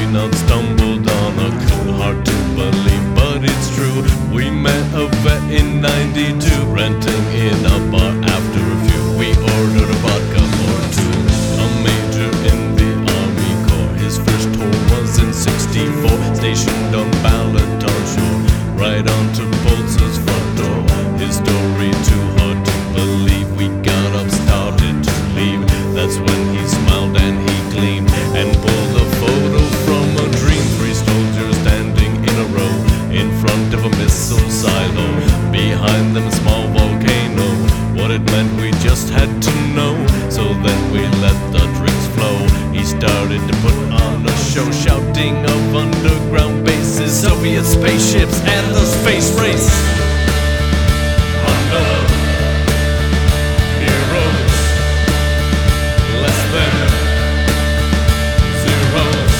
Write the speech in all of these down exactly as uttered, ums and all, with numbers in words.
not stumbled on a clue. Hard to believe, but it's true. We met a vet in ninety-two, renting in a bar. After a few, we ordered a vodka or two. A major in the Army Corps, his first tour was in sixty-four. Stationed on Balaton Shore, right onto Polzer's front door. His story too hard to believe. We got up, started to leave. That's when he smiled and he gleamed and pulled a photo from a dream. Three soldiers standing in a row in front of a missile silo. Behind them a small volcano. What it meant we just had to know. So then we let the drinks flow. He started to put on a show, shouting of underground bases, Soviet spaceships and the space race. Under heroes, less than zeros,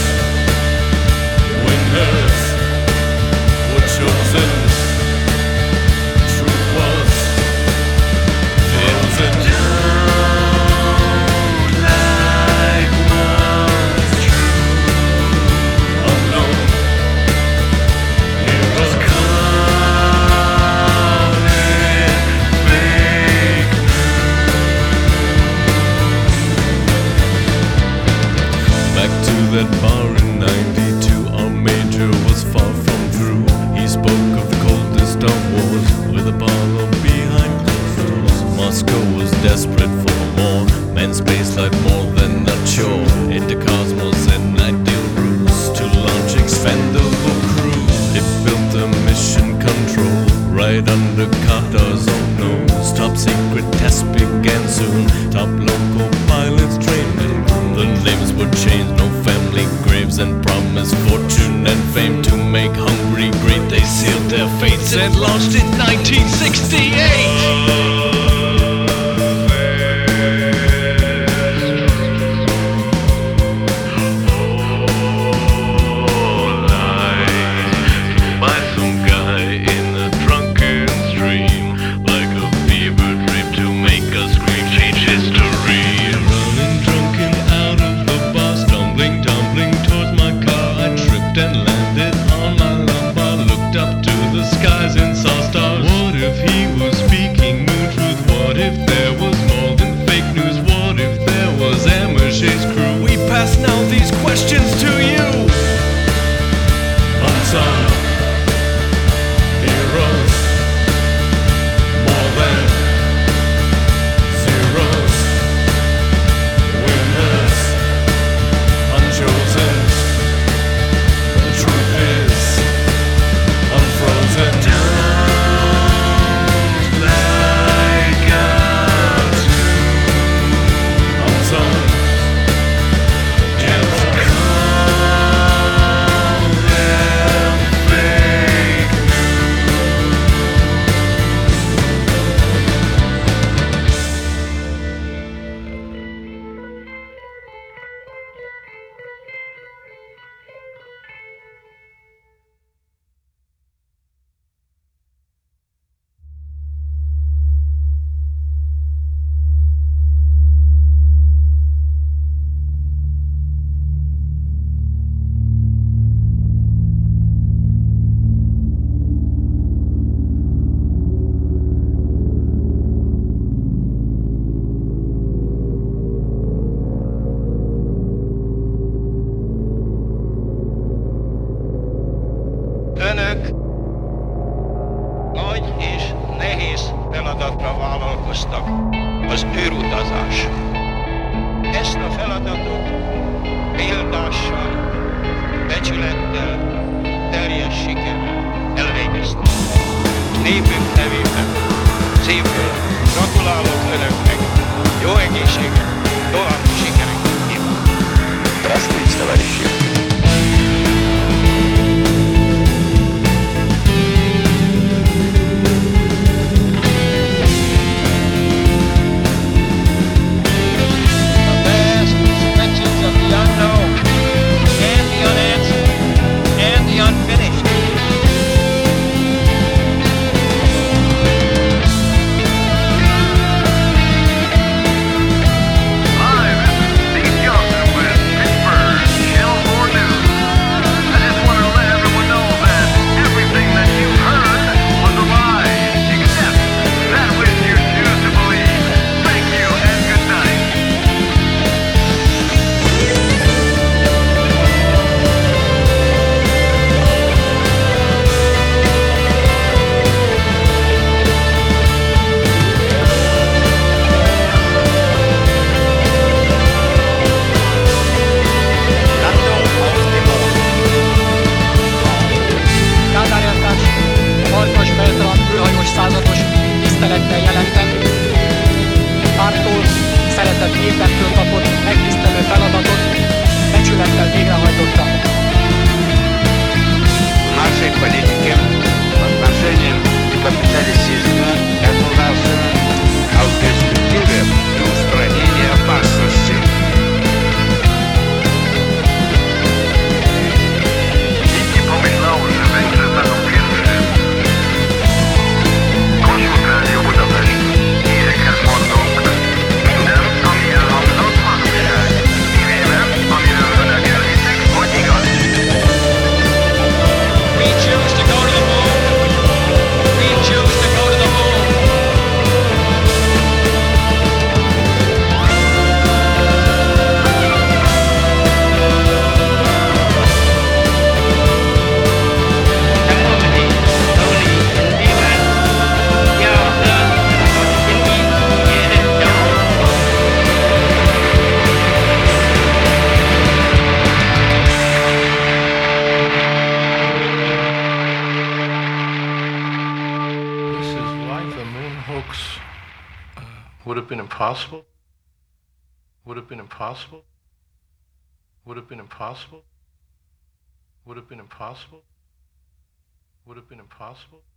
winners were chosen. Truth was frozen. Don't like what's true. Unknown heroes caught in fake news. Back to that bar in ninety-two, our major was far from true. He spoke of the coldest of wars with Apollo behind closed doors. Moscow was desperate for more. Manned space life more than a chore. Into cosmos and ideal routes to launch expendable crew. It built a mission control right under Qatar's own nose. Top secret tests began soon. Top local pilots trained and groomed. The names were changed, no family graves, and promised fortune and fame to make Hungary great. They sealed their fates and launched in nineteen sixty-eight. By some guy in a drunken stream, like a fever dream to make us scream, change history. Running drunken out of the bar, stumbling, tumbling towards my car. I tripped and landed on my lumbar, looked up to the skies and saw stars. What if he was speaking moon truth? What if there was more than fake news? What if there was Amherst's crew? We pass now these questions to you. Unsung heroes, more than zeros, winners, unchosen. The truth is unfrozen. Don't like us, unsung, just call them fake Önök nagy és nehéz feladatra vállalkoztak, az űrutazás. Ezt a feladatot példással, becsülettel, teljes sikerrel elvégezték. Népünk nevében szívből gratulálok Önöknek, jó egészséget, további sikereket kívánok! Здравствуйте, товарищи! Hi, this is Steve Johnson with Pittsburgh Channel four Would have been impossible. Would have been impossible. Would have been impossible. Would have been impossible. Would have been impossible.